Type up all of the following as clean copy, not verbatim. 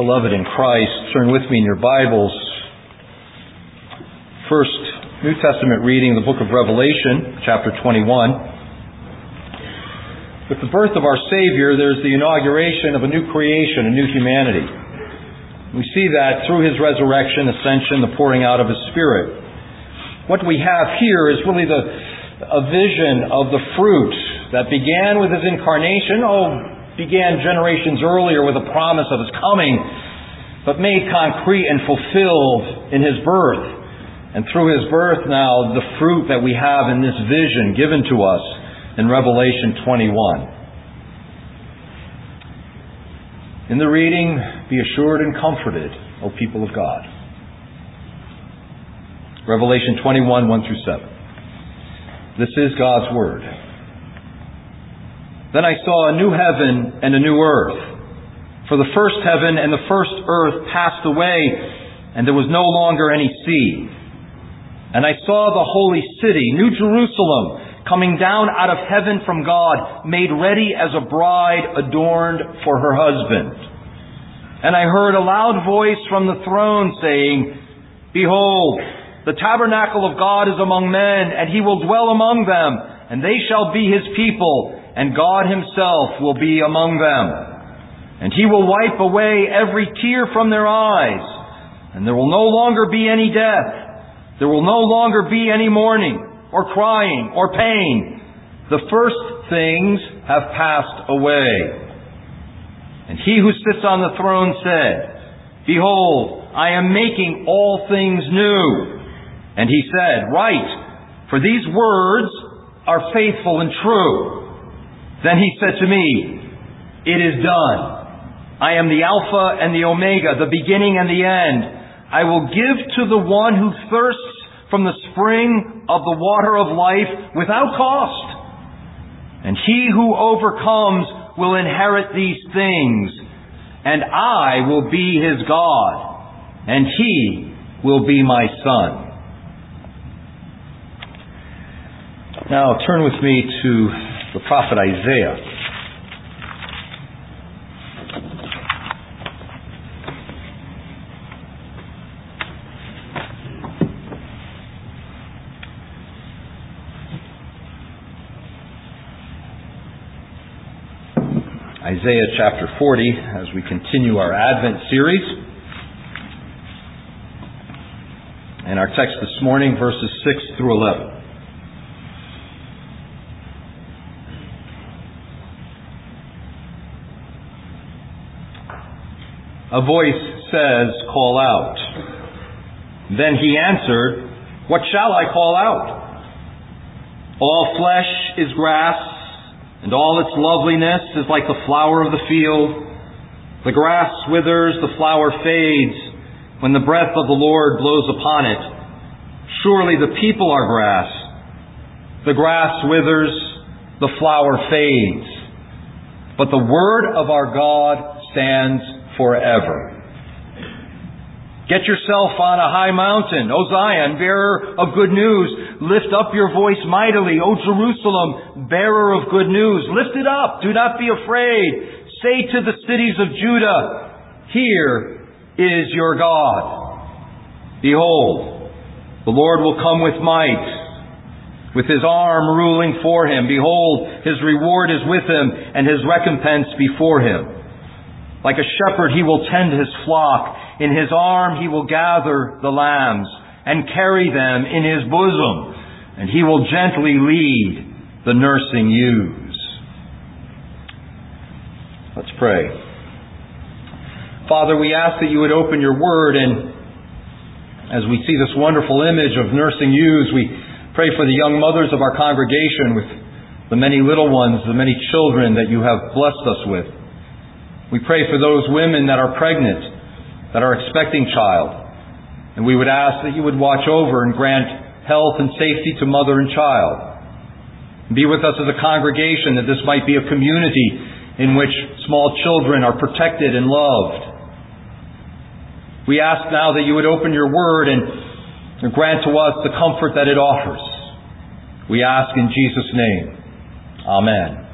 beloved in Christ, turn with me in your Bibles. First New Testament reading, the book of Revelation, chapter 21. With the birth of our Savior, there's the inauguration of a new creation, a new humanity. We see that through His resurrection, ascension, the pouring out of His Spirit. What we have here is really a vision of the fruit that began with His incarnation, began generations earlier with a promise of His coming, but made concrete and fulfilled in His birth. And through His birth now, the fruit that we have in this vision given to us in Revelation 21. In the reading, be assured and comforted, O people of God. Revelation 21, 1 through 7. This is God's Word. Then I saw a new heaven and a new earth. For the first heaven and the first earth passed away, and there was no longer any sea. And I saw the holy city, New Jerusalem, coming down out of heaven from God, made ready as a bride adorned for her husband. And I heard a loud voice from the throne saying, Behold, the tabernacle of God is among men, and He will dwell among them, and they shall be His people, and God Himself will be among them. And He will wipe away every tear from their eyes, and there will no longer be any death. There will no longer be any mourning, or crying, or pain. The first things have passed away. And He who sits on the throne said, Behold, I am making all things new. And He said, Write, for these words are faithful and true. Then He said to me, It is done. I am the Alpha and the Omega, the beginning and the end. I will give to the one who thirsts from the spring of the water of life without cost. And he who overcomes will inherit these things, and I will be his God, and he will be my son. Now turn with me to the prophet Isaiah. Isaiah chapter 40, as we continue our Advent series. And our text this morning, verses 6 through 11. A voice says, Call out. Then He answered, What shall I call out? All flesh is grass, and all its loveliness is like the flower of the field. The grass withers, the flower fades, when the breath of the Lord blows upon it. Surely the people are grass. The grass withers, the flower fades. But the word of our God stands forever. Get yourself on a high mountain, O Zion, bearer of good news. Lift up your voice mightily, O Jerusalem, bearer of good news. Lift it up, do not be afraid. Say to the cities of Judah, Here is your God. Behold, the Lord will come with might, with His arm ruling for Him. Behold, His reward is with Him, and His recompense before Him. Like a shepherd, He will tend His flock. In His arm He will gather the lambs and carry them in His bosom, and He will gently lead the nursing ewes. Let's pray. Father, we ask that You would open Your Word, and as we see this wonderful image of nursing ewes, we pray for the young mothers of our congregation with the many little ones, the many children that You have blessed us with. We pray for those women that are pregnant, that are expecting child. And we would ask that You would watch over and grant health and safety to mother and child. Be with us as a congregation, that this might be a community in which small children are protected and loved. We ask now that You would open Your Word and grant to us the comfort that it offers. We ask in Jesus' name. Amen.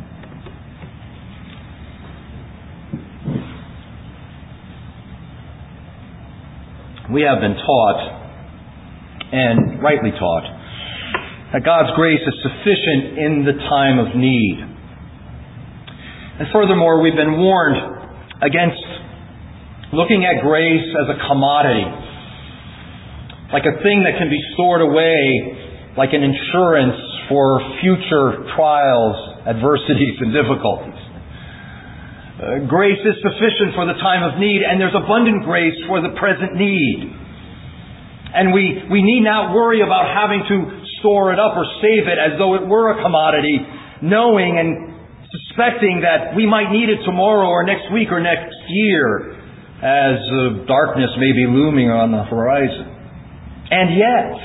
We have been taught, and rightly taught, that God's grace is sufficient in the time of need. And furthermore, we've been warned against looking at grace as a commodity, like a thing that can be stored away, like an insurance for future trials, adversities, and difficulties. Grace is sufficient for the time of need, and there's abundant grace for the present need. And we need not worry about having to store it up or save it as though it were a commodity, knowing and suspecting that we might need it tomorrow or next week or next year as darkness may be looming on the horizon. And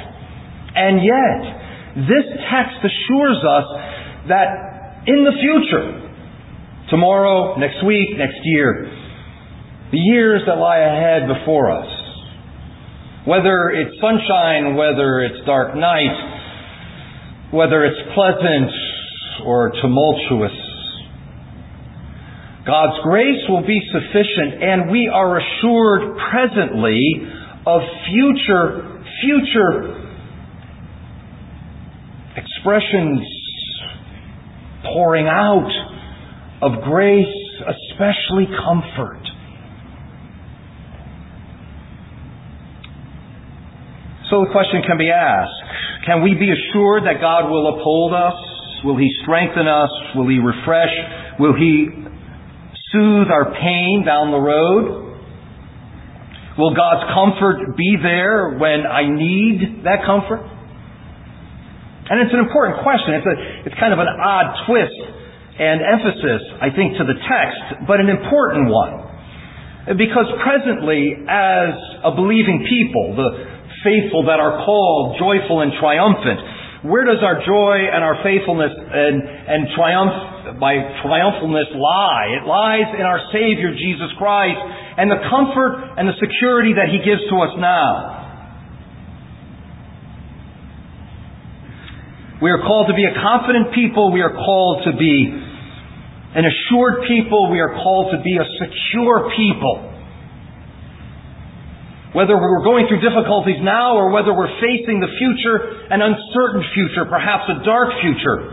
yet, this text assures us that in the future, tomorrow, next week, next year, the years that lie ahead before us, whether it's sunshine, whether it's dark night, whether it's pleasant or tumultuous, God's grace will be sufficient, and we are assured presently of future expressions pouring out of grace, especially comfort. So the question can be asked, can we be assured that God will uphold us? Will He strengthen us? Will He refresh? Will He soothe our pain down the road? Will God's comfort be there when I need that comfort? And it's an important question. It's kind of an odd twist and emphasis, I think, to the text, but an important one. Because presently, as a believing people, the faithful that are called joyful and triumphant, where does our joy and our faithfulness and triumphantness lie? It lies in our Savior, Jesus Christ, and the comfort and the security that He gives to us now. We are called to be a confident people. We are called to be an assured people. We are called to be a secure people. Whether we're going through difficulties now or whether we're facing the future, an uncertain future, perhaps a dark future.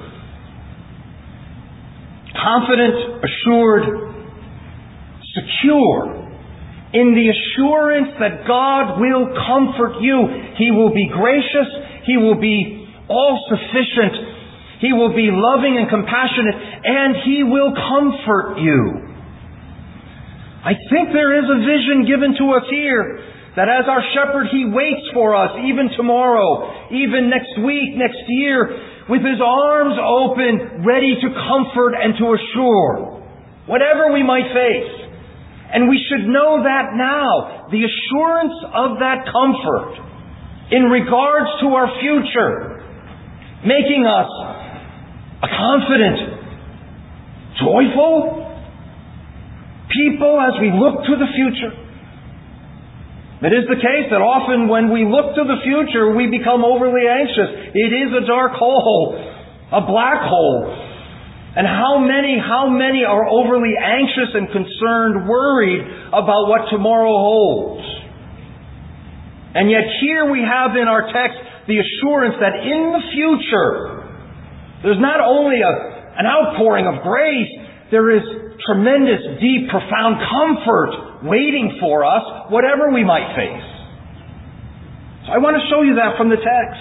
Confident, assured, secure in the assurance that God will comfort you. He will be gracious. He will be all-sufficient. He will be loving and compassionate, and He will comfort you. I think there is a vision given to us here that as our shepherd, He waits for us even tomorrow, even next week, next year, with His arms open, ready to comfort and to assure whatever we might face. And we should know that now, the assurance of that comfort in regards to our future, making us a confident, joyful people as we look to the future. It is the case that often when we look to the future, we become overly anxious. It is a dark hole, a black hole. And how many are overly anxious and concerned, worried about what tomorrow holds? And yet here we have in our text the assurance that in the future, there's not only an outpouring of grace, there is tremendous, deep, profound comfort waiting for us, whatever we might face. So I want to show you that from the text.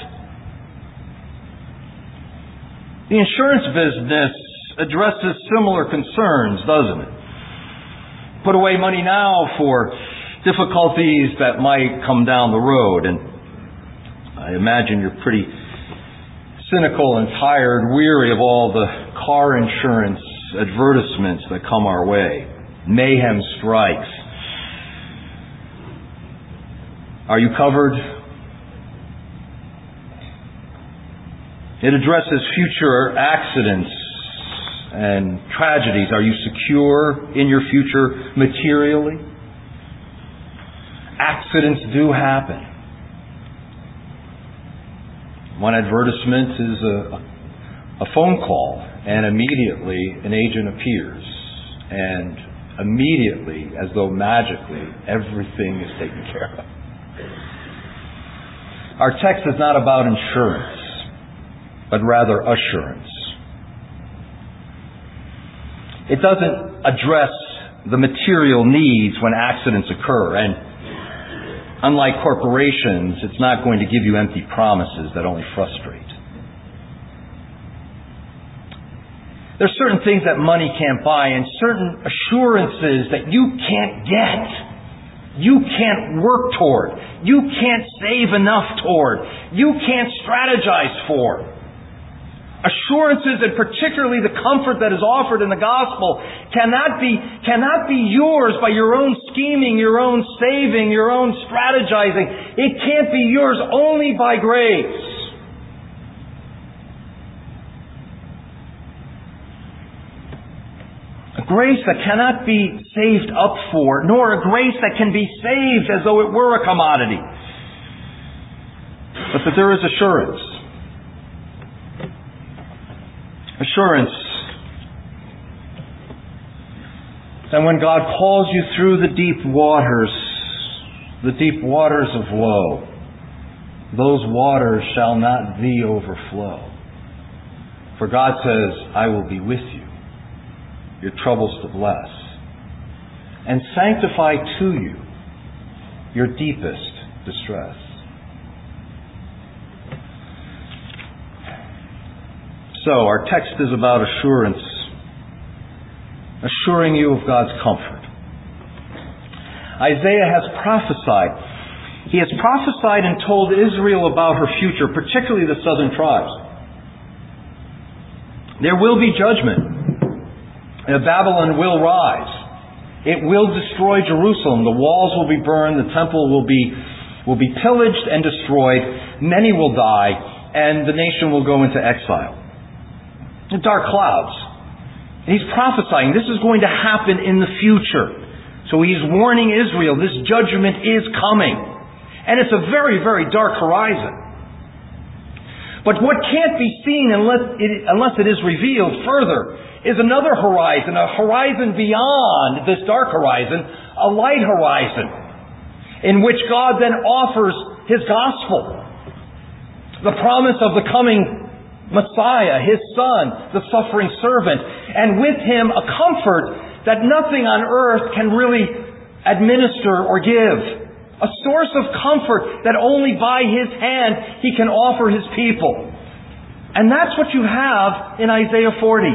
The insurance business addresses similar concerns, doesn't it? Put away money now for difficulties that might come down the road. And I imagine you're pretty cynical and tired, weary of all the car insurance advertisements that come our way. Mayhem strikes. Are you covered? It addresses future accidents and tragedies. Are you secure in your future materially? Accidents do happen. One advertisement is a phone call, and immediately an agent appears, and immediately, as though magically, everything is taken care of. Our text is not about insurance, but rather assurance. It doesn't address the material needs when accidents occur, and unlike corporations, it's not going to give you empty promises that only frustrate. There's certain things that money can't buy and certain assurances that you can't get. You can't work toward. You can't save enough toward. You can't strategize for. Assurances, and particularly the comfort that is offered in the gospel, cannot be yours by your own scheming, your own saving, your own strategizing. It can't be yours only by grace. A grace that cannot be saved up for, nor a grace that can be saved as though it were a commodity. But that there is assurance. Assurance that when God calls you through the deep waters of woe, those waters shall not thee overflow. For God says, I will be with you, your troubles to bless, and sanctify to you your deepest distress. So, our text is about assurance, assuring you of God's comfort. Isaiah has prophesied. He has prophesied and told Israel about her future, particularly the southern tribes. There will be judgment. Babylon will rise. It will destroy Jerusalem. The walls will be burned. The temple will be pillaged and destroyed. Many will die, and the nation will go into exile. The dark clouds. And he's prophesying this is going to happen in the future. So he's warning Israel this judgment is coming. And it's a very, very dark horizon. But what can't be seen unless it is revealed further is another horizon, a horizon beyond this dark horizon, a light horizon, in which God then offers His gospel, the promise of the coming Messiah, His Son, the suffering servant, and with Him a comfort that nothing on earth can really administer or give. A source of comfort that only by His hand He can offer His people. And that's what you have in Isaiah 40.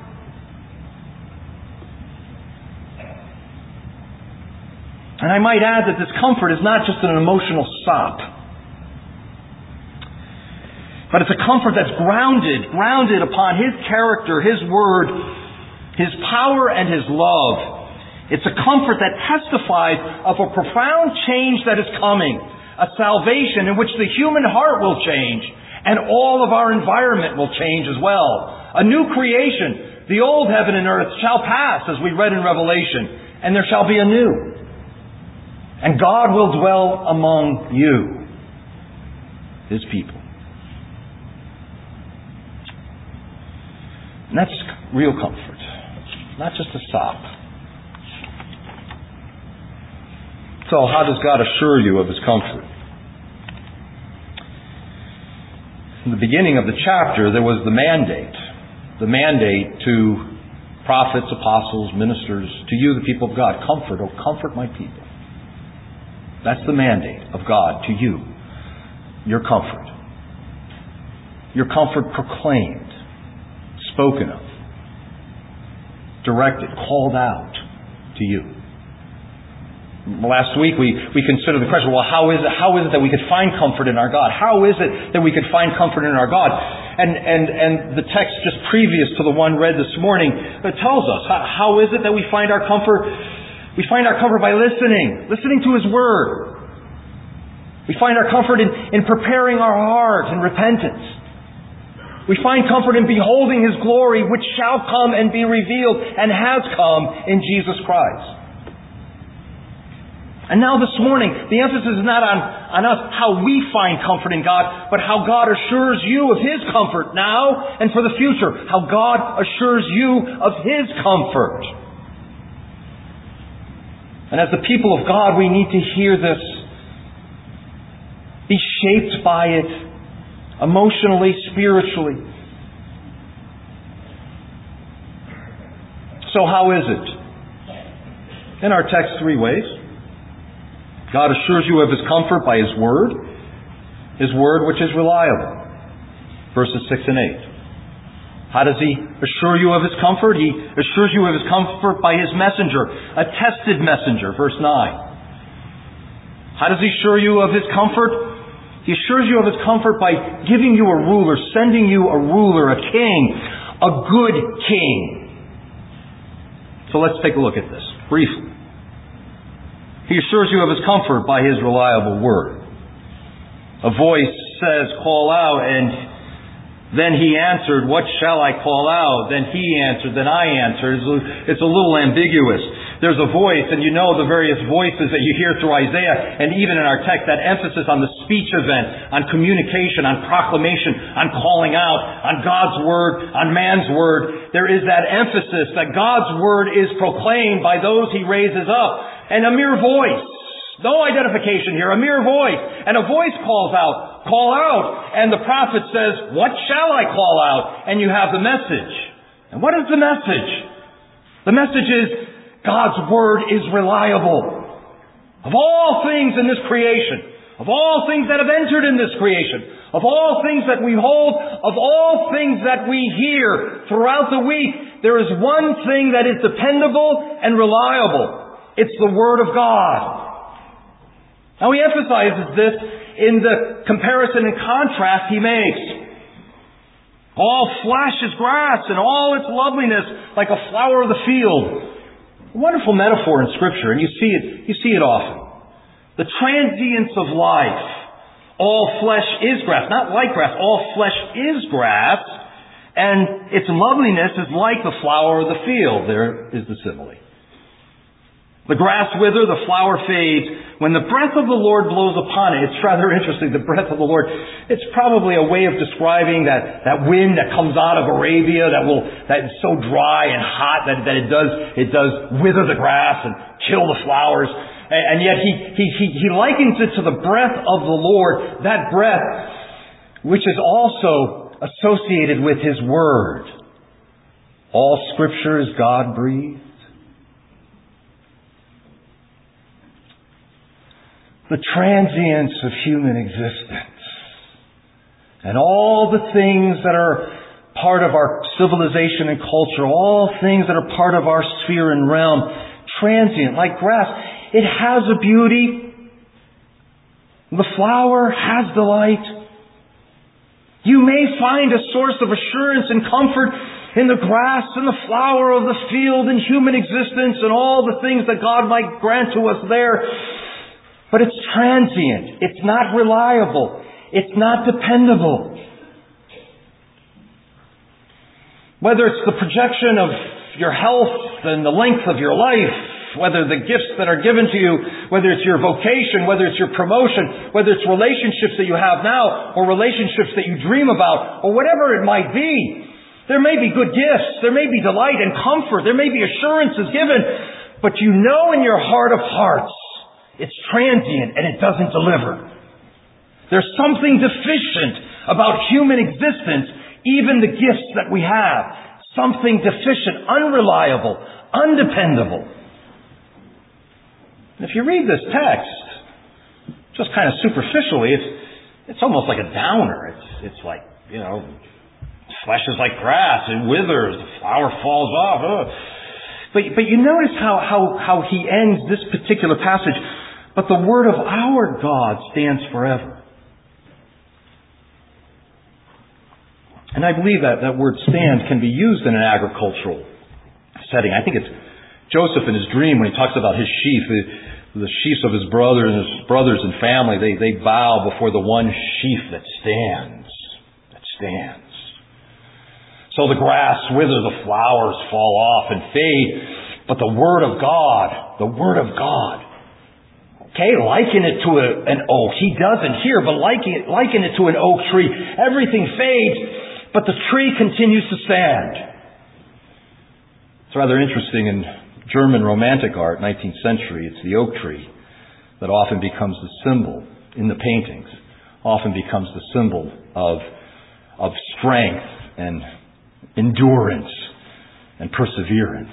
And I might add that this comfort is not just an emotional sop, but it's a comfort that's grounded upon His character, His word, His power, and His love. It's a comfort that testifies of a profound change that is coming, a salvation in which the human heart will change, and all of our environment will change as well. A new creation, the old heaven and earth shall pass, as we read in Revelation, and there shall be a new. And God will dwell among you, His people. And that's real comfort, not just a sop. So how does God assure you of His comfort? In the beginning of the chapter, there was the mandate to prophets, apostles, ministers, to you, the people of God. Comfort, oh, comfort my people. That's the mandate of God to you. Your comfort. Your comfort proclaimed, spoken of, directed, called out to you. Last week we considered the question, well, how is it that we could find comfort in our God? How is it that we could find comfort in our God? And the text just previous to the one read this morning tells us, how is it that we find our comfort? We find our comfort by listening to His Word. We find our comfort in preparing our heart in repentance. We find comfort in beholding His glory, which shall come and be revealed and has come in Jesus Christ. And now this morning, the emphasis is not on us, how we find comfort in God, but how God assures you of His comfort now and for the future. How God assures you of His comfort. And as the people of God, we need to hear this shaped by it, emotionally, spiritually. So how is it? In our text, 3 ways. God assures you of His comfort by His Word which is reliable. Verses 6 and 8. How does He assure you of His comfort? He assures you of His comfort by His messenger, a tested messenger. Verse 9. How does He assure you of His comfort? He assures you of His comfort by giving you a ruler, sending you a ruler, a king, a good king. So let's take a look at this briefly. He assures you of His comfort by His reliable word. A voice says, "Call out," and then He answered, "What shall I call out?" Then He answered, then I answered. It's a little ambiguous. There's a voice, and you know the various voices that you hear through Isaiah, and even in our text, that emphasis on the speech event, on communication, on proclamation, on calling out, on God's Word, on man's Word. There is that emphasis that God's Word is proclaimed by those He raises up. And a mere voice. No identification here, a mere voice. And a voice calls out, "Call out." And the prophet says, "What shall I call out?" And you have the message. And what is the message? The message is, God's Word is reliable. Of all things in this creation, of all things that have entered in this creation, of all things that we hold, of all things that we hear throughout the week, there is one thing that is dependable and reliable. It's the Word of God. Now He emphasizes this in the comparison and contrast He makes. All flesh is grass, and all its loveliness like a flower of the field. A wonderful metaphor in Scripture, and you see it often. The transience of life. All flesh is grass. Not like grass. All flesh is grass, and its loveliness is like the flower of the field. There is the simile. The grass withers, the flower fades. When the breath of the Lord blows upon it, it's rather interesting, the breath of the Lord. It's probably a way of describing that wind that comes out of Arabia that is so dry and hot that it does wither the grass and kill the flowers. And yet he likens it to the breath of the Lord, that breath which is also associated with His Word. All Scripture is God-breathed. The transience of human existence and all the things that are part of our civilization and culture, all things that are part of our sphere and realm, transient, like grass. It has a beauty. The flower has delight. You may find a source of assurance and comfort in the grass and the flower of the field and human existence and all the things that God might grant to us there. But it's transient. It's not reliable. It's not dependable. Whether it's the projection of your health and the length of your life, whether the gifts that are given to you, whether it's your vocation, whether it's your promotion, whether it's relationships that you have now, or relationships that you dream about, or whatever it might be, there may be good gifts, there may be delight and comfort, there may be assurances given, but you know in your heart of hearts, it's transient and it doesn't deliver. There's something deficient about human existence, even the gifts that we have. Something deficient, unreliable, undependable. And if you read this text, just kind of superficially, it's almost like a downer. It's like, flesh is like grass, it withers, the flower falls off. But you notice how he ends this particular passage. But the word of our God stands forever. And I believe that word stand can be used in an agricultural setting. I think it's Joseph in his dream when he talks about his sheaf, the sheaves of his brothers and family, they bow before the one sheaf that stands. So the grass withers, the flowers fall off and fade. But the Word of God, okay, liken it to an oak. He doesn't here, but liken it to an oak tree. Everything fades, but the tree continues to stand. It's rather interesting in German Romantic art, 19th century, it's the oak tree that often becomes the symbol in the paintings often becomes the symbol of strength and endurance and perseverance.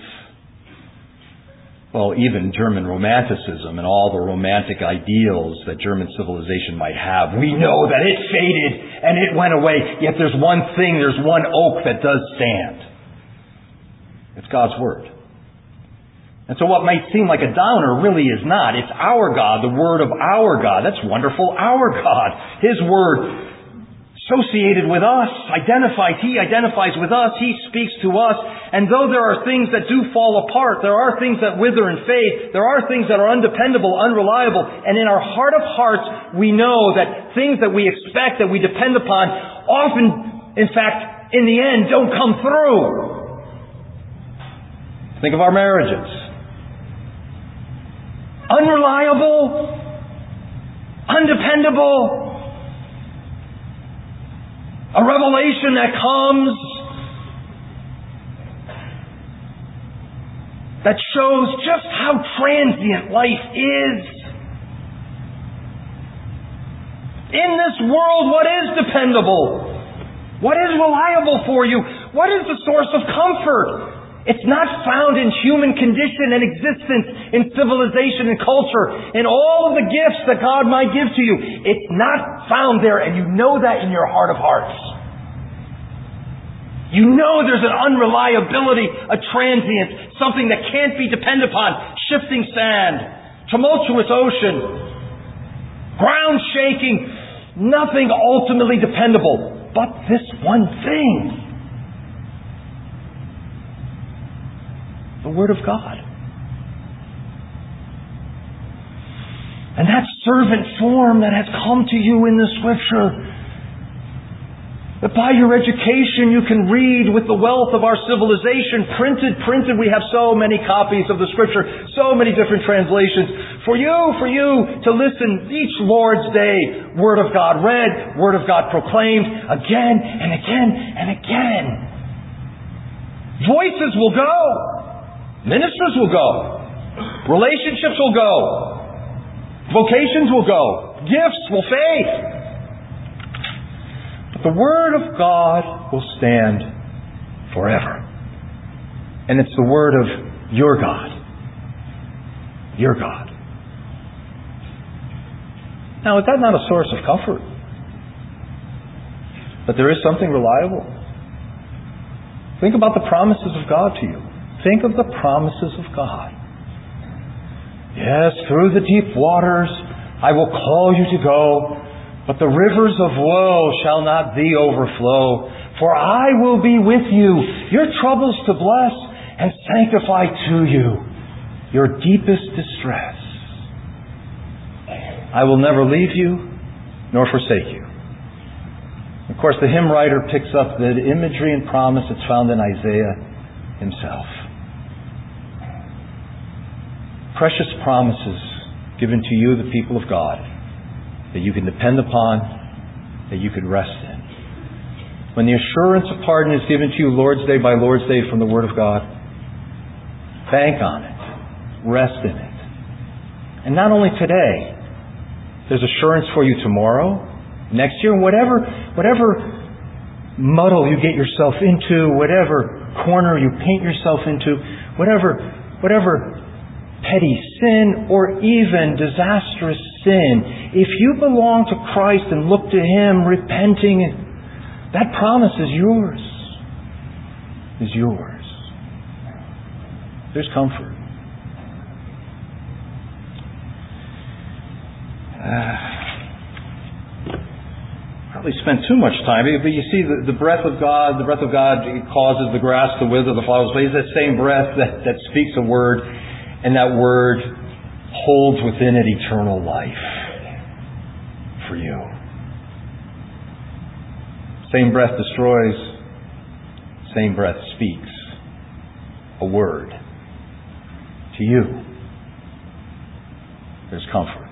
Well, even German Romanticism and all the romantic ideals that German civilization might have, we know that it faded and it went away. Yet there's one thing, there's one oak that does stand. It's God's Word. And so what might seem like a downer really is not. It's our God, the Word of our God. That's wonderful. Our God. His Word associated with us, He identifies with us, He speaks to us. And though there are things that do fall apart, there are things that wither and fade, there are things that are undependable, unreliable, and in our heart of hearts, we know that things that we expect, that we depend upon, often, in fact, in the end, don't come through. Think of our marriages. Unreliable, undependable, a revelation that comes that shows just how transient life is. In this world, what is dependable? What is reliable for you? What is the source of comfort? It's not found in human condition and existence, in civilization and culture, in all of the gifts that God might give to you. It's not found there, and you know that in your heart of hearts. You know there's an unreliability, a transient, something that can't be depended upon. Shifting sand, tumultuous ocean, ground shaking, nothing ultimately dependable but this one thing. The Word of God. And that servant form that has come to you in the Scripture, that by your education you can read with the wealth of our civilization, printed, we have so many copies of the Scripture, so many different translations, for you to listen each Lord's Day, Word of God read, Word of God proclaimed, again and again and again. Voices will go. Ministers will go. Relationships will go. Vocations will go. Gifts will fade. But the Word of God will stand forever. And it's the Word of your God. Your God. Now, is that not a source of comfort? But there is something reliable. Think about the promises of God to you. Think of the promises of God. Yes, through the deep waters I will call you to go, but the rivers of woe shall not thee overflow. For I will be with you, your troubles to bless, and sanctify to you your deepest distress. I will never leave you, nor forsake you. Of course, the hymn writer picks up the imagery and promise that's found in Isaiah himself. Precious promises given to you, the people of God, that you can depend upon, that you can rest in. When the assurance of pardon is given to you Lord's Day by Lord's Day from the Word of God, bank on it. Rest in it. And not only today, there's assurance for you tomorrow, next year, whatever muddle you get yourself into, whatever corner you paint yourself into, whatever petty sin or even disastrous sin, if you belong to Christ and look to Him repenting, that promise is yours. Is yours. There's comfort. Probably spent too much time, but you see the breath of God causes the grass to wither, the flowers, but it's that same breath that speaks a word, and that word holds within it eternal life for you. Same breath destroys, same breath speaks a word to you. There's comfort.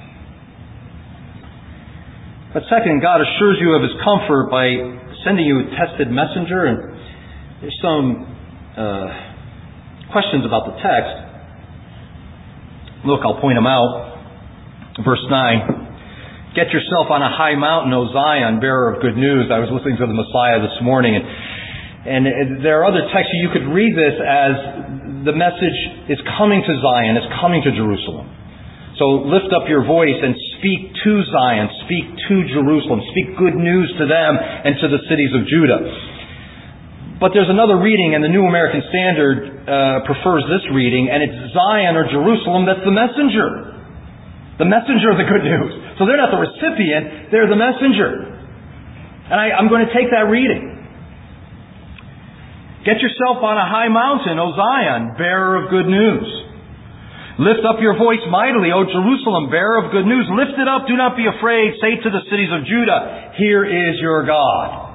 But second, God assures you of His comfort by sending you a tested messenger. And there's some questions about the text. Look, I'll point them out. Verse 9. Get yourself on a high mountain, O Zion, bearer of good news. I was listening to the Messiah this morning, and there are other texts. You could read this as the message is coming to Zion, is coming to Jerusalem. So lift up your voice and speak to Zion, speak to Jerusalem, speak good news to them and to the cities of Judah. But there's another reading, and the New American Standard prefers this reading, and it's Zion or Jerusalem that's the messenger. The messenger of the good news. So they're not the recipient, they're the messenger. And I'm going to take that reading. Get yourself on a high mountain, O Zion, bearer of good news. Lift up your voice mightily, O Jerusalem, bearer of good news. Lift it up, do not be afraid. Say to the cities of Judah, here is your God.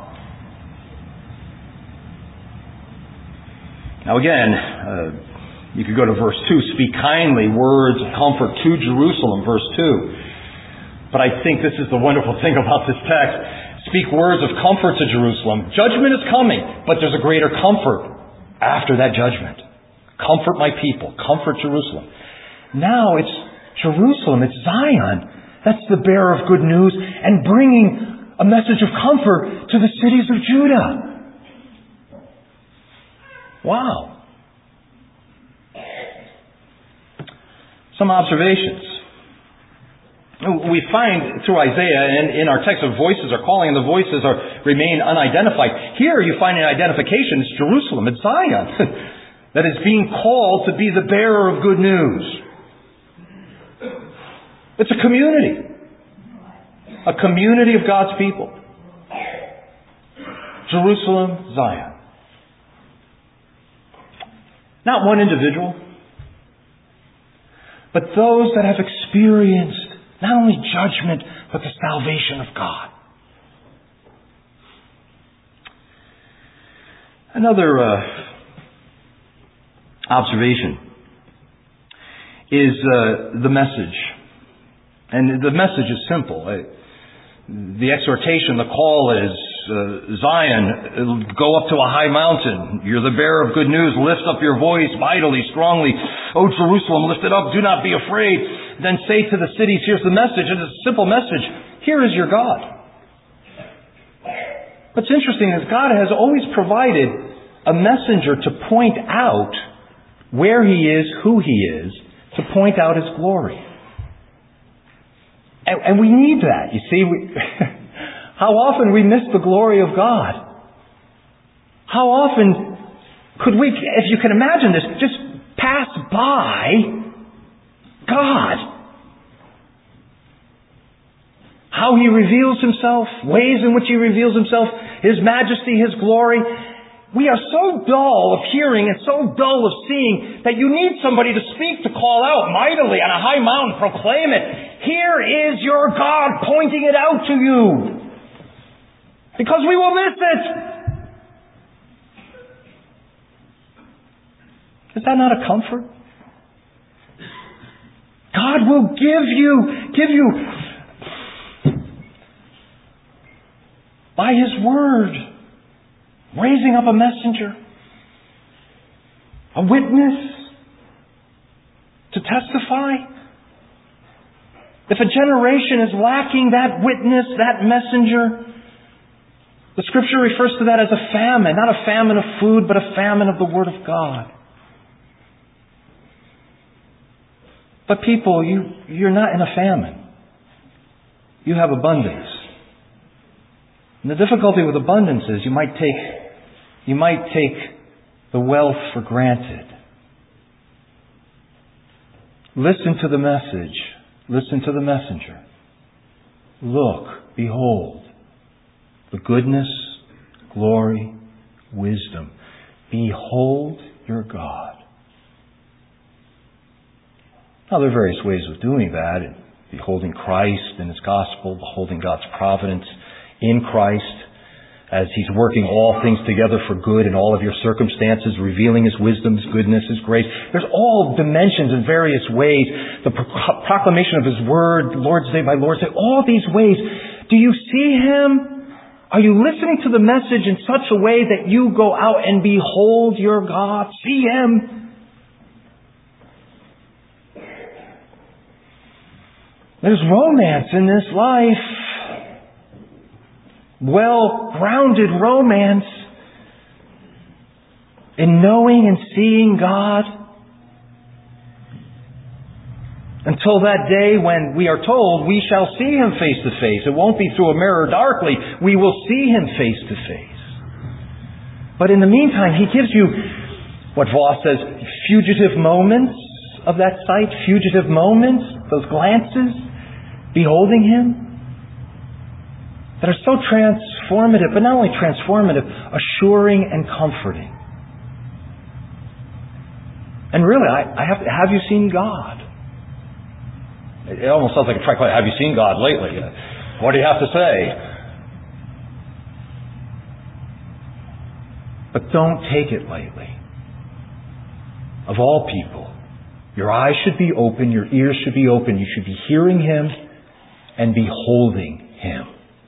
Now again, you could go to verse 2. Speak kindly words of comfort to Jerusalem, verse 2. But I think this is the wonderful thing about this text. Speak words of comfort to Jerusalem. Judgment is coming, but there's a greater comfort after that judgment. Comfort my people. Comfort Jerusalem. Now it's Jerusalem, it's Zion. That's the bearer of good news and bringing a message of comfort to the cities of Judah. Wow. Some observations. We find through Isaiah and in our text of voices are calling and the voices remain unidentified. Here you find an identification. It's Jerusalem. It's Zion that is being called to be the bearer of good news. It's a community. A community of God's people. Jerusalem, Zion. Not one individual, but those that have experienced not only judgment, but the salvation of God. Another observation is the message. And the message is simple. The exhortation, the call is, Zion, go up to a high mountain. You're the bearer of good news. Lift up your voice mightily, strongly. O Jerusalem, lift it up. Do not be afraid. Then say to the cities, here's the message. It's a simple message. Here is your God. What's interesting is God has always provided a messenger to point out where He is, who He is, to point out His glory. And we need that. You see, how often we miss the glory of God. How often could we, if you can imagine this, just pass by God? How He reveals Himself, ways in which He reveals Himself, His majesty, His glory. We are so dull of hearing and so dull of seeing that you need somebody to speak, to call out mightily on a high mountain, proclaim it. Here is your God pointing it out to you. Because we will miss it. Is that not a comfort? God will give you by His Word, raising up a messenger, a witness to testify. If a generation is lacking that witness, that messenger, the Scripture refers to that as a famine. Not a famine of food, but a famine of the Word of God. But people, you're not in a famine. You have abundance. And the difficulty with abundance is you might take the wealth for granted. Listen to the message. Listen to the messenger. Look, behold, the goodness, glory, wisdom. Behold your God. Now, there are various ways of doing that. Beholding Christ and His gospel, beholding God's providence in Christ as He's working all things together for good in all of your circumstances, revealing His wisdom, His goodness, His grace. There's all dimensions in various ways. The proclamation of His Word, Lord's Day by Lord's Day, all these ways. Do you see Him? Are you listening to the message in such a way that you go out and behold your God? See Him? There's romance in this life. Well-grounded romance in knowing and seeing God. Until that day when we are told we shall see Him face to face. It won't be through a mirror darkly. We will see Him face to face. But in the meantime, He gives you what Voss says, fugitive moments of that sight, fugitive moments, those glances, beholding Him, that are so transformative, but not only transformative, assuring and comforting. And really, have you seen God? It almost sounds like a trite question. Have you seen God lately? What do you have to say? But don't take it lightly. Of all people, your eyes should be open, your ears should be open. You should be hearing Him and beholding Him.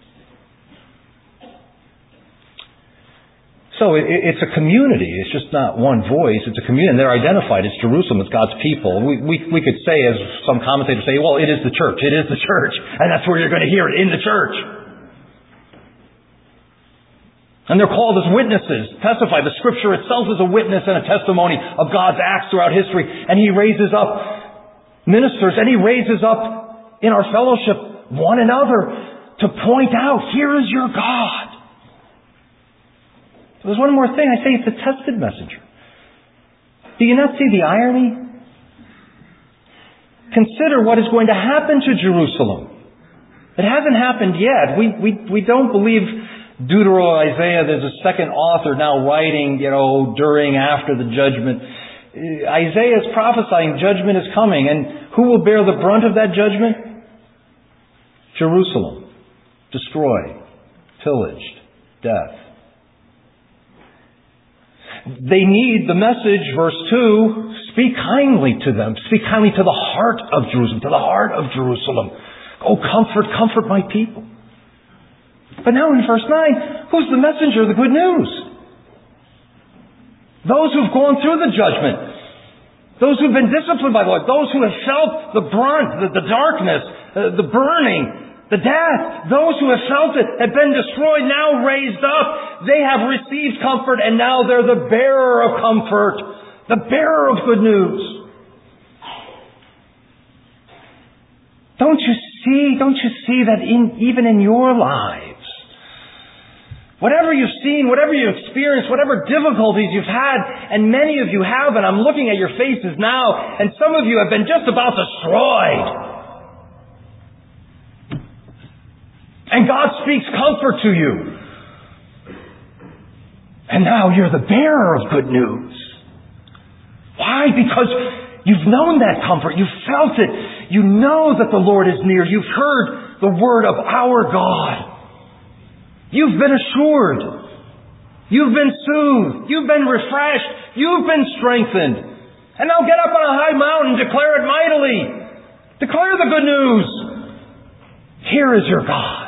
So it's a community. It's just not one voice. It's a community. And they're identified. It's Jerusalem. It's God's people. We could say, as some commentators say, well, it is the church. It is the church. And that's where you're going to hear it, in the church. And they're called as witnesses. Testify. The Scripture itself is a witness and a testimony of God's acts throughout history. And He raises up ministers. And He raises up in our fellowship one another to point out, here is your God. There's one more thing. I say it's a tested messenger. Do you not see the irony? Consider what is going to happen to Jerusalem. It hasn't happened yet. We don't believe Deutero-Isaiah, there's a second author now writing, during, after the judgment. Isaiah is prophesying judgment is coming. And who will bear the brunt of that judgment? Jerusalem. Destroyed. Pillaged. Death. They need the message, verse 2, speak kindly to them. Speak kindly to the heart of Jerusalem, to the heart of Jerusalem. Oh, comfort my people. But now in verse 9, who's the messenger of the good news? Those who've gone through the judgment. Those who've been disciplined by the Lord. Those who have felt the brunt, the darkness, the burning, the death. Those who have felt it, have been destroyed, now raised up. They have received comfort, and now they're the bearer of comfort. The bearer of good news. Don't you see that even in your lives, whatever you've seen, whatever you've experienced, whatever difficulties you've had, and many of you have, and I'm looking at your faces now, and some of you have been just about destroyed. And God speaks comfort to you. And now you're the bearer of good news. Why? Because you've known that comfort. You've felt it. You know that the Lord is near. You've heard the word of our God. You've been assured. You've been soothed. You've been refreshed. You've been strengthened. And now get up on a high mountain and declare it mightily. Declare the good news. Here is your God.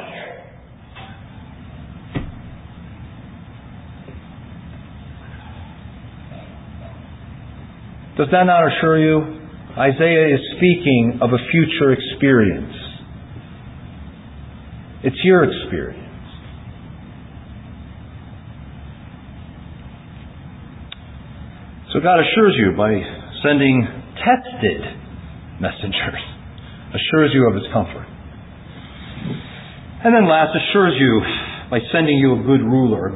Does that not assure you? Isaiah is speaking of a future experience. It's your experience. So God assures you by sending tested messengers, assures you of His comfort. And then last, assures you by sending you a good ruler.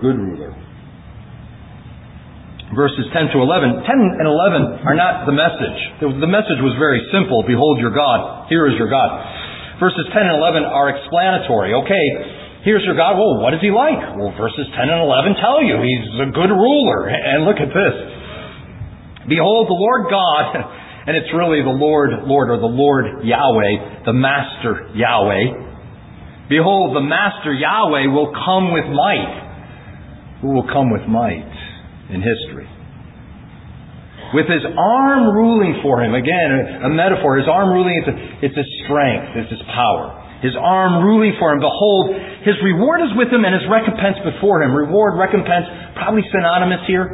Verses 10 to 11. 10 and 11 are not the message. The message was very simple. Behold your God. Here is your God. Verses 10 and 11 are explanatory. Okay, here's your God. Well, what is He like? Well, verses 10 and 11 tell you He's a good ruler. And look at this. Behold, the Lord God, and it's really the Lord or the Lord Yahweh, the Master Yahweh. Behold, the Master Yahweh will come with might. Who will come with might? In history. With His arm ruling for Him. Again, a metaphor. His arm ruling, it's His strength. It's His power. His arm ruling for Him. Behold, His reward is with Him and His recompense before Him. Reward, recompense, probably synonymous here.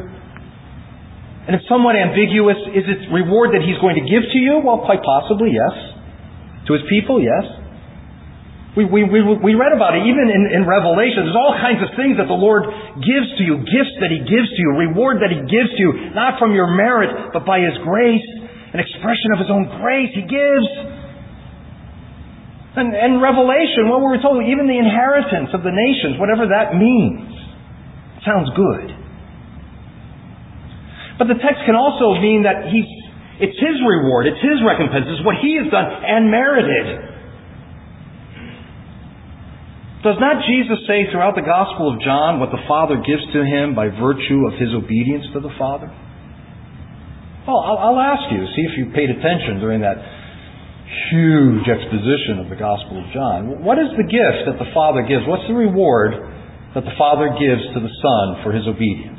And it's somewhat ambiguous. Is it reward that He's going to give to you? Well, quite possibly, yes. To His people, yes. We read about it even in Revelation. There's all kinds of things that the Lord gives to you, gifts that He gives to you, reward that He gives to you, not from your merit, but by His grace, an expression of His own grace He gives. And Revelation, what were we told? Even the inheritance of the nations, whatever that means, sounds good. But the text can also mean that it's His reward, it's His recompense, it's what He has done and merited. Does not Jesus say throughout the Gospel of John what the Father gives to Him by virtue of His obedience to the Father? Well, I'll ask you, see if you paid attention during that huge exposition of the Gospel of John. What is the gift that the Father gives? What's the reward that the Father gives to the Son for His obedience?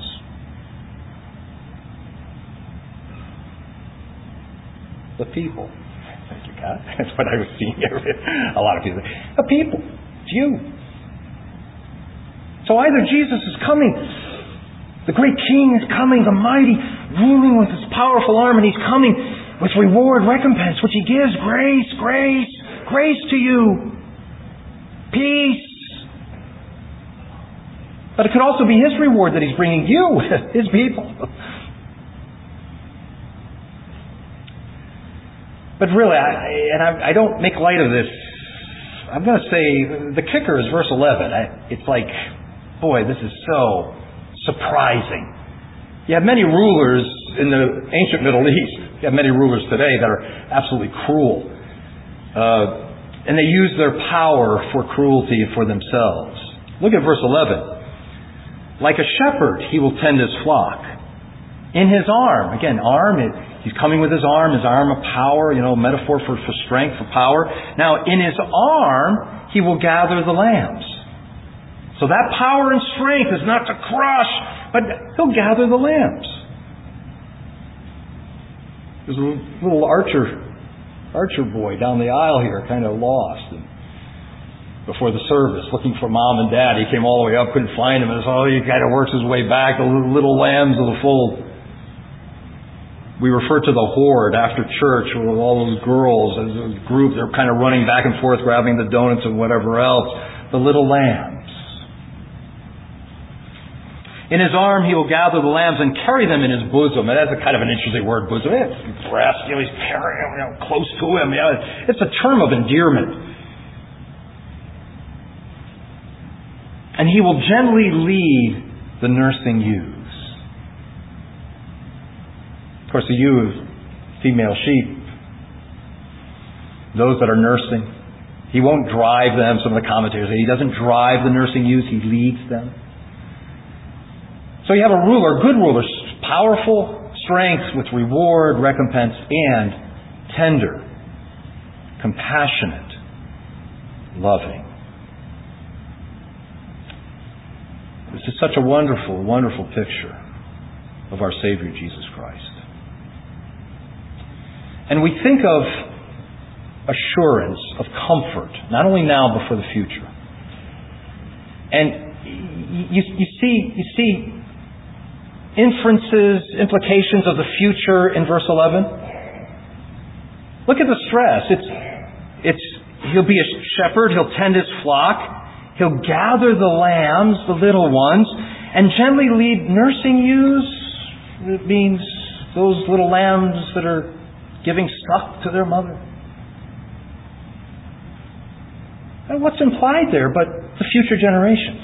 The people. Thank you, God. That's what I was seeing. A lot of people. The people. It's you. So either Jesus is coming, the great King is coming, the mighty, ruling with His powerful arm, and He's coming with reward, recompense, which He gives. Grace to you. Peace. But it could also be His reward that He's bringing you, His people. But really, I don't make light of this. I'm going to say the kicker is verse 11. It's like, boy, this is so surprising. You have many rulers in the ancient Middle East. You have many rulers today that are absolutely cruel. And they use their power for cruelty for themselves. Look at verse 11. Like a shepherd, He will tend His flock. In His arm. Again, arm, He's coming with His arm of power, metaphor for strength, for power. Now, in His arm, He will gather the lambs. So that power and strength is not to crush, but He'll gather the lambs. There's a little archer boy down the aisle here, kind of lost. And before the service, looking for Mom and Dad. He came all the way up, couldn't find him. And he kind of works his way back, the little lambs of the fold. We refer to the horde after church with all those girls as a group. They're kind of running back and forth, grabbing the donuts and whatever else. The little lambs. In His arm He will gather the lambs and carry them in His bosom. And that's a kind of an interesting word, bosom. It's breast. He's carrying them close to Him. It's a term of endearment. And He will gently lead the nursing ewes. Of course, the ewe is female sheep. Those that are nursing. He won't drive them. Some of the commentators say He doesn't drive the nursing ewes. He leads them. So you have a ruler, a good ruler, powerful strength with reward, recompense, and tender, compassionate, loving. This is such a wonderful, wonderful picture of our Savior Jesus Christ. And we think of assurance, of comfort, not only now but for the future. And you see inferences, implications of the future in verse 11. Look at the stress. It's He'll be a shepherd, He'll tend His flock, He'll gather the lambs, the little ones, and gently lead nursing ewes. It means those little lambs that are giving suck to their mother. And what's implied there but the future generation?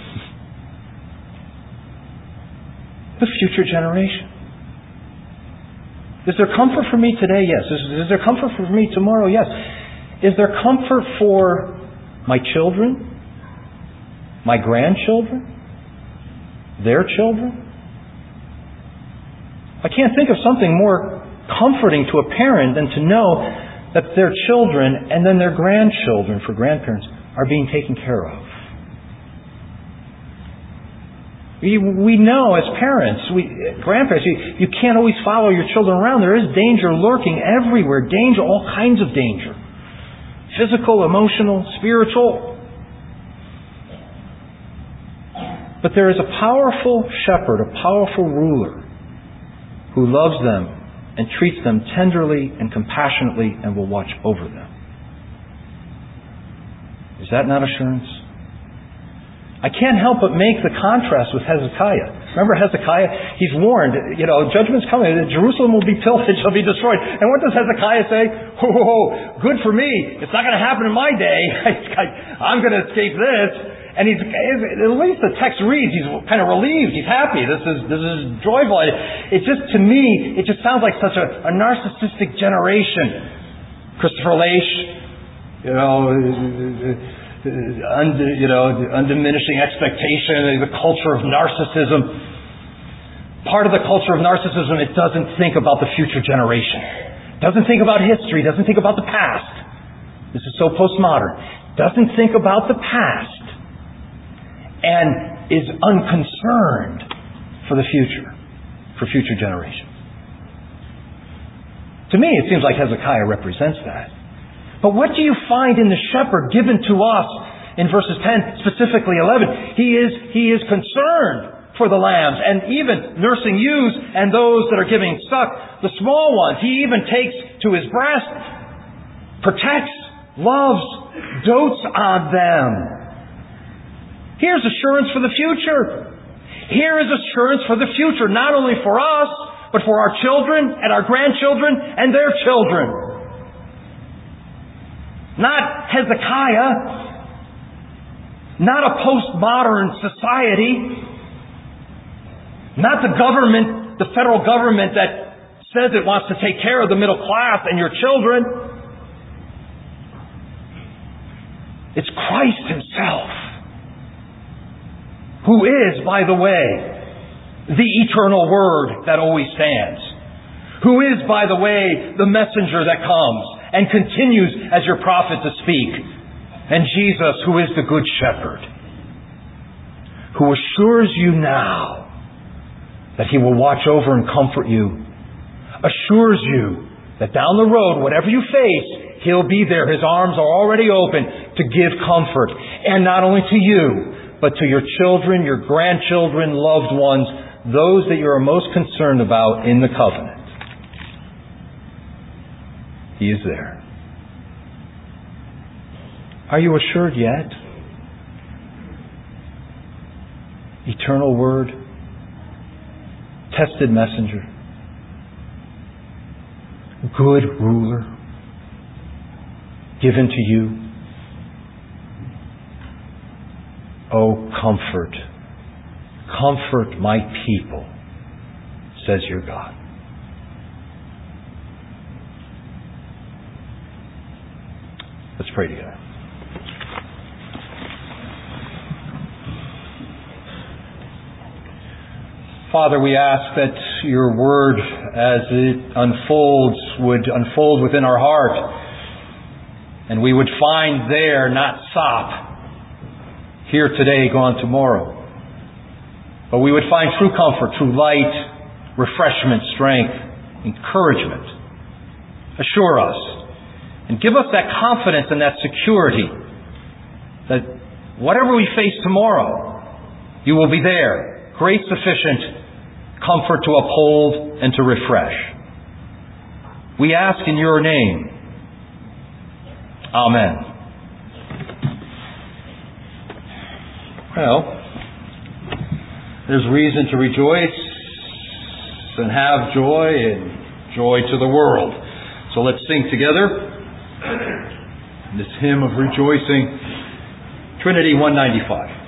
The future generation. Is there comfort for me today? Yes. Is there comfort for me tomorrow? Yes. Is there comfort for my children? My grandchildren? Their children? I can't think of something more comforting to a parent than to know that their children and then their grandchildren, for grandparents, are being taken care of. We know as parents, grandparents, you can't always follow your children around. There is danger lurking everywhere. Danger, all kinds of danger. Physical, emotional, spiritual. But there is a powerful shepherd, a powerful ruler, who loves them and treats them tenderly and compassionately and will watch over them. that not assurance? I can't help but make the contrast with Hezekiah. Remember Hezekiah? He's warned, judgment's coming. Jerusalem will be pillaged, shall be destroyed. And what does Hezekiah say? Oh, good for me. It's not going to happen in my day. I'm going to escape this. And he's, at least the text reads, he's kind of relieved. He's happy. This is joyful. It just, to me, it just sounds like such a narcissistic generation. Christopher Lasch, undiminishing expectation, the culture of narcissism. Part of the culture of narcissism, it doesn't think about the future generation. Doesn't think about history. Doesn't think about the past. This is so postmodern. Doesn't think about the past. And is unconcerned for the future. For future generations. To me, it seems like Hezekiah represents that. But what do you find in the shepherd given to us in verses 10, specifically 11? He is concerned for the lambs and even nursing ewes and those that are giving suck, the small ones. He even takes to his breast, protects, loves, dotes on them. Here's assurance for the future. Here is assurance for the future, not only for us, but for our children and our grandchildren and their children. Not Hezekiah. Not a postmodern society. Not the government, the federal government that says it wants to take care of the middle class and your children. It's Christ Himself, who is, by the way, the eternal Word that always stands. Who is, by the way, the messenger that comes and continues as your prophet to speak. And Jesus, who is the Good Shepherd, who assures you now that He will watch over and comfort you. Assures you that down the road, whatever you face, He'll be there. His arms are already open to give comfort. And not only to you, but to your children, your grandchildren, loved ones, those that you are most concerned about in the covenant. He is there. Are you assured yet? Eternal Word, tested messenger, good ruler, given to you. Oh, comfort my people, says your God. Let's pray together. Father, we ask that your word, as it unfolds, would unfold within our heart, and we would find there not sop, here today, gone tomorrow. But we would find true comfort, true light, refreshment, strength, encouragement. Assure us and give us that confidence and that security that whatever we face tomorrow, you will be there. Great sufficient comfort to uphold and to refresh. We ask in your name. Amen. Well, there's reason to rejoice and have joy and joy to the world. So let's sing together this hymn of rejoicing, Trinity 195.